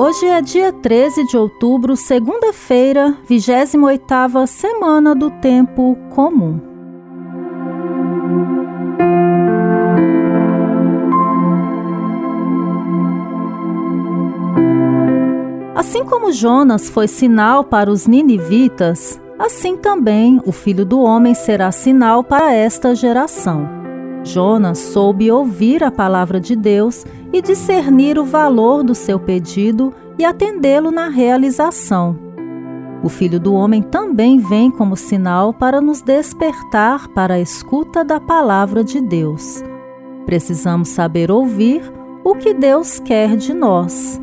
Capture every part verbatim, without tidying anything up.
Hoje é dia treze de outubro, segunda-feira, vigésima oitava semana do Tempo Comum. Assim como Jonas foi sinal para os ninivitas, assim também o Filho do Homem será sinal para esta geração. Jonas soube ouvir a palavra de Deus e discernir o valor do seu pedido e atendê-lo na realização. O Filho do Homem também vem como sinal para nos despertar para a escuta da palavra de Deus. Precisamos saber ouvir o que Deus quer de nós.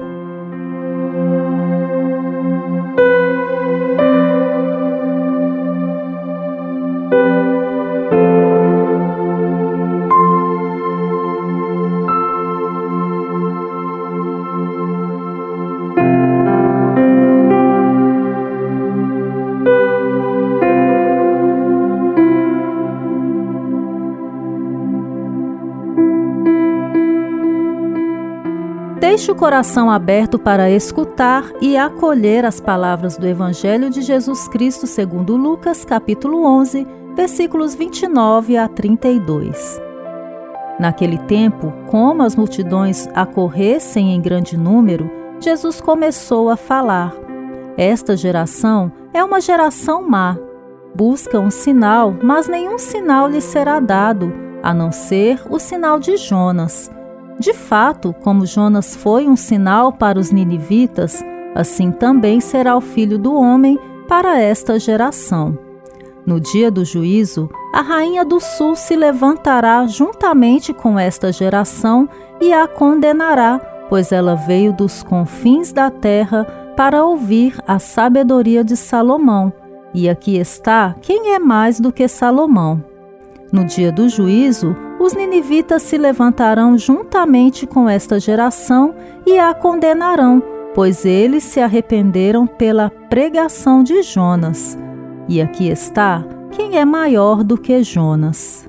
Deixe o coração aberto para escutar e acolher as palavras do Evangelho de Jesus Cristo segundo Lucas, capítulo onze, versículos vinte e nove a trinta e dois. Naquele tempo, como as multidões acorressem em grande número, Jesus começou a falar: Esta geração é uma geração má. Busca um sinal, mas nenhum sinal lhe será dado, a não ser o sinal de Jonas. De fato, como Jonas foi um sinal para os ninivitas, assim também será o Filho do Homem para esta geração. No dia do juízo, a rainha do sul se levantará juntamente com esta geração e a condenará, pois ela veio dos confins da terra para ouvir a sabedoria de Salomão. E aqui está quem é mais do que Salomão. No dia do juízo, os ninivitas se levantarão juntamente com esta geração e a condenarão, pois eles se arrependeram pela pregação de Jonas. E aqui está quem é maior do que Jonas.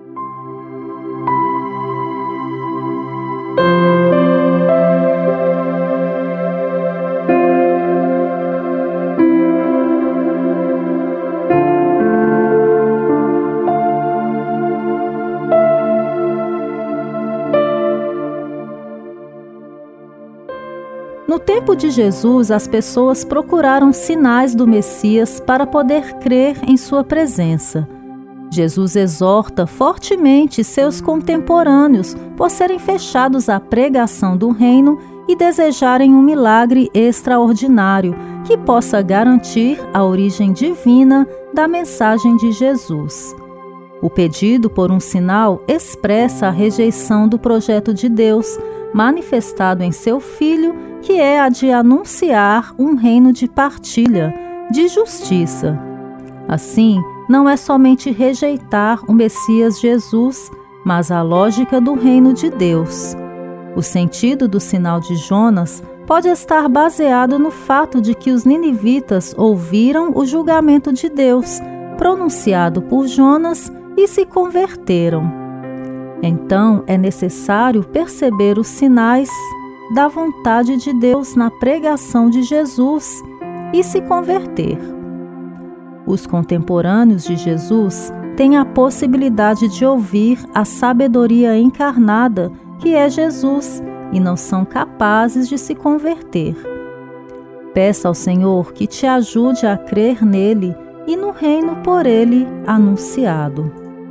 No tempo de Jesus, as pessoas procuraram sinais do Messias para poder crer em sua presença. Jesus exorta fortemente seus contemporâneos por serem fechados à pregação do reino e desejarem um milagre extraordinário que possa garantir a origem divina da mensagem de Jesus. O pedido por um sinal expressa a rejeição do projeto de Deus, manifestado em seu Filho, que é a de anunciar um reino de partilha, de justiça. Assim, não é somente rejeitar o Messias Jesus, mas a lógica do reino de Deus. O sentido do sinal de Jonas pode estar baseado no fato de que os ninivitas ouviram o julgamento de Deus, pronunciado por Jonas, e se converteram. Então, é necessário perceber os sinais da vontade de Deus na pregação de Jesus e se converter. Os contemporâneos de Jesus têm a possibilidade de ouvir a sabedoria encarnada, que é Jesus, e não são capazes de se converter. Peça ao Senhor que te ajude a crer nele e no reino por ele anunciado.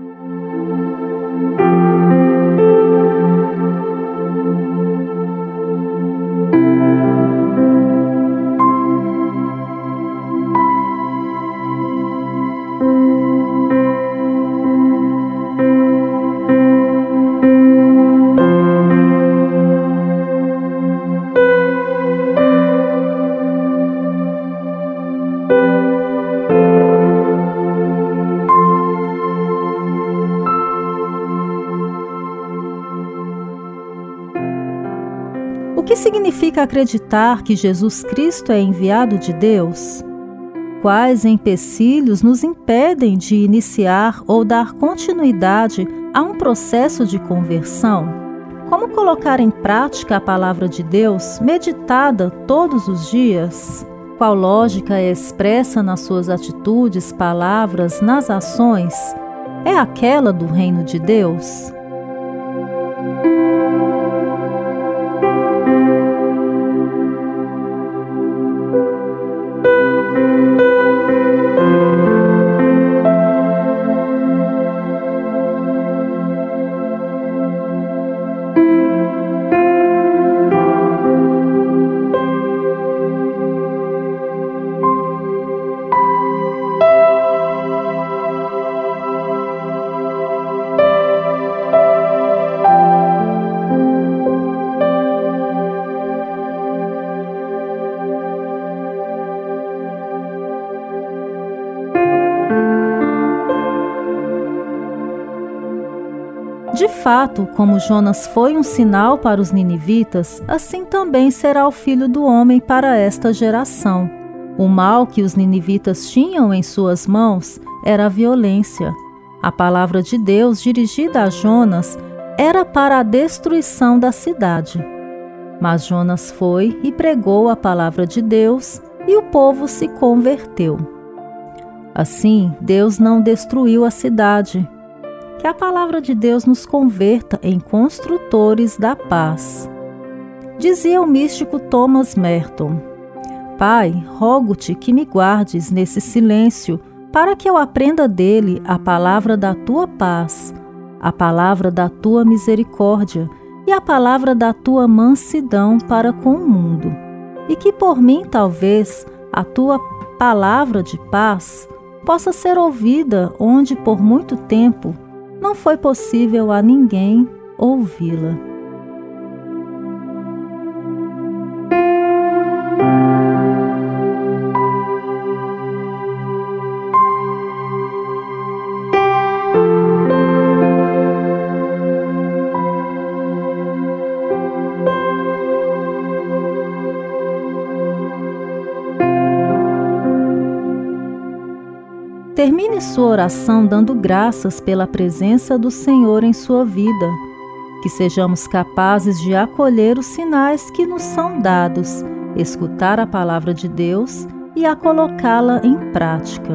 O que significa acreditar que Jesus Cristo é enviado de Deus? Quais empecilhos nos impedem de iniciar ou dar continuidade a um processo de conversão? Como colocar em prática a palavra de Deus, meditada todos os dias? Qual lógica é expressa nas suas atitudes, palavras, nas ações? É aquela do reino de Deus? De fato, como Jonas foi um sinal para os ninivitas, assim também será o Filho do Homem para esta geração. O mal que os ninivitas tinham em suas mãos era a violência. A palavra de Deus dirigida a Jonas era para a destruição da cidade. Mas Jonas foi e pregou a palavra de Deus, e o povo se converteu. Assim, Deus não destruiu a cidade. Que a palavra de Deus nos converta em construtores da paz. Dizia o místico Thomas Merton: Pai, rogo-te que me guardes nesse silêncio, para que eu aprenda dele a palavra da tua paz, a palavra da tua misericórdia e a palavra da tua mansidão para com o mundo. E que por mim, talvez, a tua palavra de paz possa ser ouvida onde por muito tempo não foi possível a ninguém ouvi-la. Termine sua oração dando graças pela presença do Senhor em sua vida. Que sejamos capazes de acolher os sinais que nos são dados, escutar a palavra de Deus e a colocá-la em prática.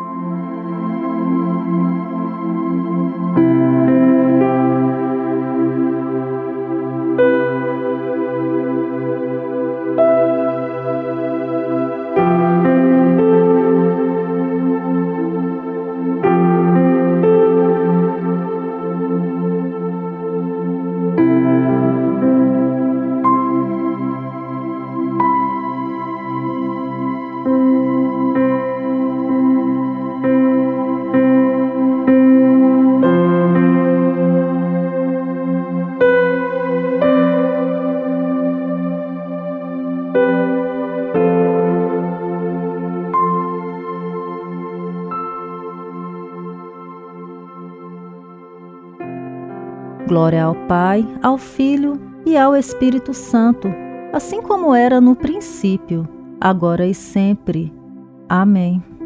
Glória ao Pai, ao Filho e ao Espírito Santo, assim como era no princípio, agora e sempre. Amém.